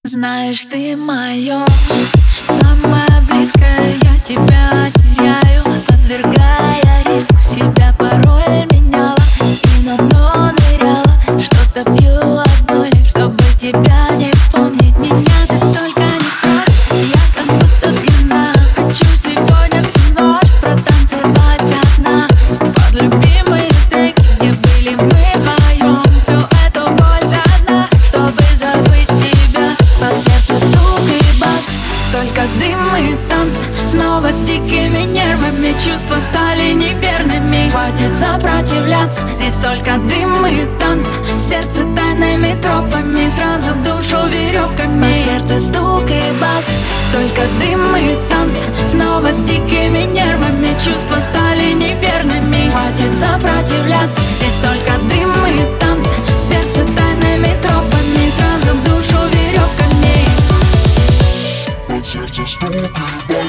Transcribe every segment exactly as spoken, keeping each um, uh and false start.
Знаешь, ты мое самое близкое, я тебя теряю, подвергая риску себя. Порой меняла и на дно ныряла, что-то пью от боли, чтобы тебя не помнить. Меня ты только не трогай, я как будто пьяна. Хочу сегодня всю ночь протанцевать одна под любимые треки, где были мы вдвоем. Всю эту боль одна, чтобы забыть тебя. Под сердце стук и бас, только дым и танцы. Снова с дикими нервами, чувства стали неверными. Хватит сопротивляться, здесь только дым и танцы. Сердце тайными тропами, сразу душу веревками. Под сердце стук и бас, только дым и танцы. Снова с дикими нервами, чувства стали неверными. Хватит сопротивляться, здесь только дым и танцы. Сердце тайными тропами, сразу душу веревками. Под сердце стук и бас.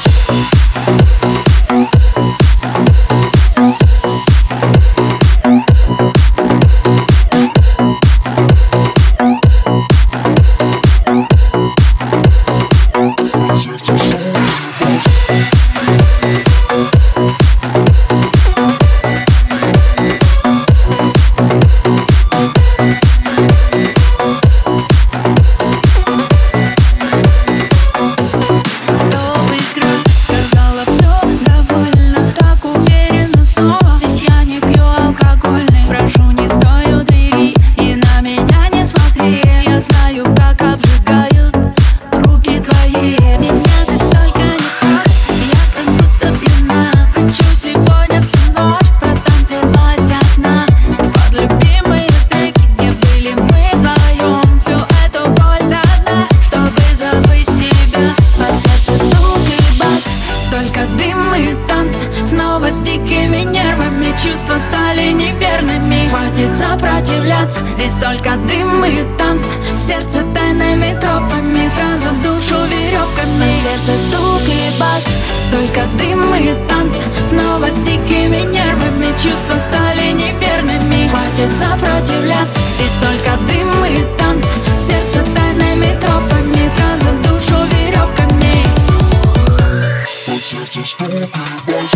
Снова с дикими нервами, чувства стали неверными. Хватит сопротивляться, здесь только дым и танцы. Сердце тайными тропами, сразу душу веревками. Под сердце стук и бас, только дым и танцы. Снова с дикими нервами, чувства стали неверными. Хватит сопротивляться, здесь только дым и танцы. Сердце тайными тропами, сразу душу веревками. Под сердце стук и бас.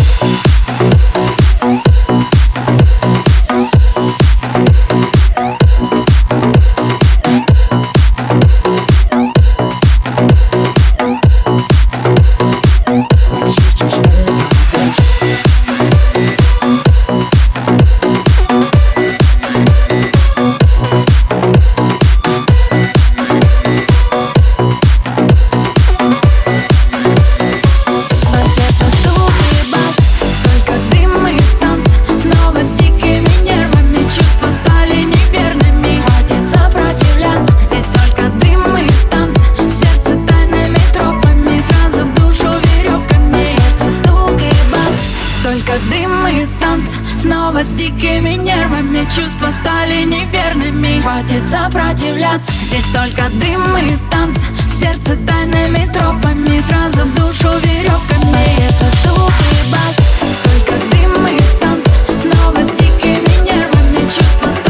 Дым и танцы, снова с дикими нервами, чувства стали неверными. Хватит сопротивляться, здесь только дым и танцы. Сердце тайными тропами, сразу душу веревками. Под сердце стук и бас, только дым и танцы. Снова с дикими нервами, чувства